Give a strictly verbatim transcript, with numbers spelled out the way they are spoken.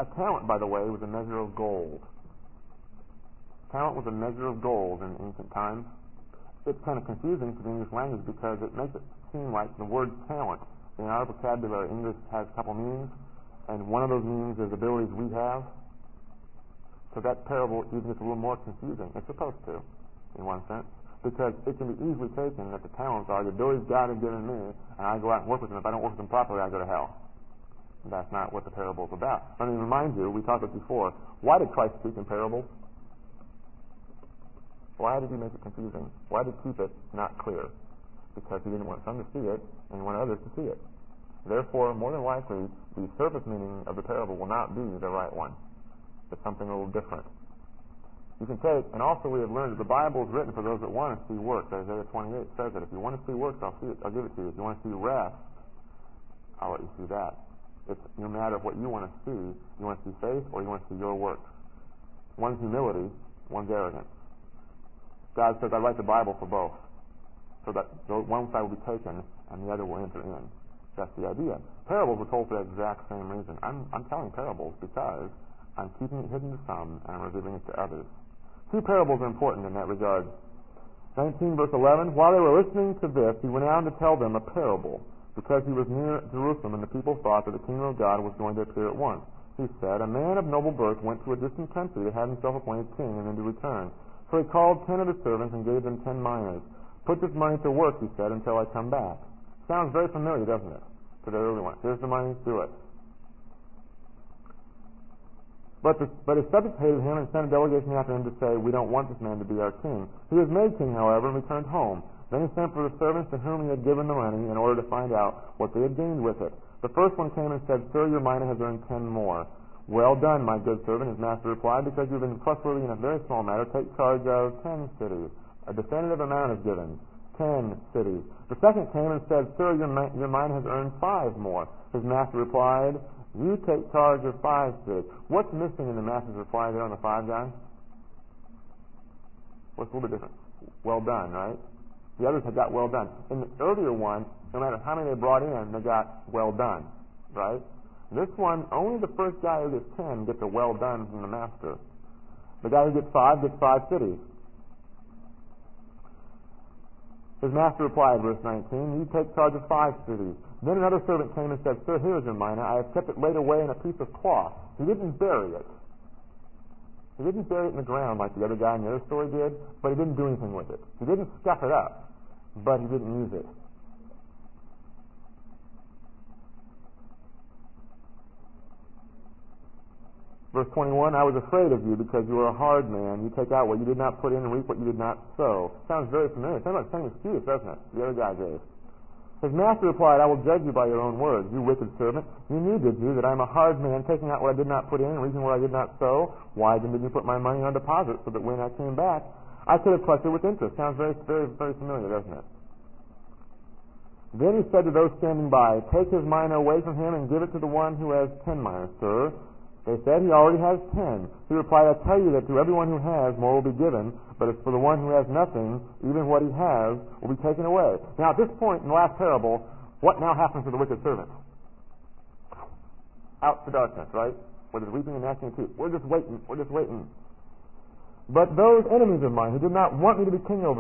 A talent, by the way, was a measure of gold. Talent was a measure of gold in ancient times. It's kind of confusing to the English language because it makes it seem like the word talent in our vocabulary, English has a couple meanings, and one of those meanings is abilities we have. So that parable even gets a little more confusing. It's supposed to, in one sense, because it can be easily taken that the talents are the abilities God has given me, and I go out and work with them. If I don't work with them properly, I go to hell. That's not what the parable is about. Let me remind you, we talked about this before, why did Christ speak in parables? Why did he make it confusing? Why did he keep it not clear? Because he didn't want some to see it, and he wanted others to see it. Therefore, more than likely, the surface meaning of the parable will not be the right one. It's something a little different. You can take, and also we have learned that the Bible is written for those that want to see works. Isaiah twenty-eight says that if you want to see works, I'll see it. I'll give it to you. If you want to see rest, I'll let you see that. It's no matter what you want to see. You want to see faith or you want to see your works. One's humility, one's arrogance. God says, I write the Bible for both, so that one side will be taken and the other will enter in. That's the idea. Parables were told for the exact same reason. I'm, I'm telling parables because I'm keeping it hidden to some and I'm revealing it to others. Two parables are important in that regard. nineteen verse eleven, while they were listening to this, he went on to tell them a parable, because he was near Jerusalem and the people thought that the kingdom of God was going to appear at once. He said, a man of noble birth went to a distant country to have himself appointed king and then to return. So he called ten of his servants and gave them ten minas. Put this money to work, he said, until I come back. Sounds very familiar, doesn't it? To the early one. Here's the money, do it. But, the, but his subjects hated him and sent a delegation after him to say, we don't want this man to be our king. He was made king, however, and returned home. Then he sent for the servants to whom he had given the money in order to find out what they had gained with it. The first one came and said, sir, your mina has earned ten more. Well done, my good servant, his master replied, because you have been trustworthy in a very small matter. Take charge of ten cities. A definitive amount is given. Ten cities. The second came and said, sir, your, ma- your mina has earned five more. His master replied, you take charge of five cities. What's missing in the master's reply there on the five guy? What's a little bit different? Well done, right? The others had got well done. In the earlier one, no matter how many they brought in, they got well done, right? This one, only the first guy who gets ten gets a well done from the master. The guy who gets five gets five cities. His master replied, verse nineteen, you take charge of five cities. Then another servant came and said, sir, here is your mina. I have kept it laid away in a piece of cloth. He didn't bury it. He didn't bury it in the ground like the other guy in the other story did, but he didn't do anything with it. He didn't scuff it up, but he didn't use it. Verse twenty-one, I was afraid of you because you are a hard man. You take out what you did not put in and reap what you did not sow. Sounds very familiar. Sounds like the same excuse, doesn't it? The other guy gave. His master replied, I will judge you by your own words, you wicked servant. You knew, did you, that I am a hard man, taking out what I did not put in and reaping what I did not sow? Why then did you put my money on deposit so that when I came back, I could have collected with interest? Sounds very, very, very familiar, doesn't it? Then he said to those standing by, take his mina away from him and give it to the one who has ten minas, sir. They said, he already has ten. He replied, I tell you that to everyone who has, more will be given, but as for the one who has nothing, even what he has will be taken away. Now, at this point in the last parable, what now happens to the wicked servant? Out to darkness, right? Where there's weeping and gnashing of teeth. We're just waiting. We're just waiting. But those enemies of mine who did not want me to be king over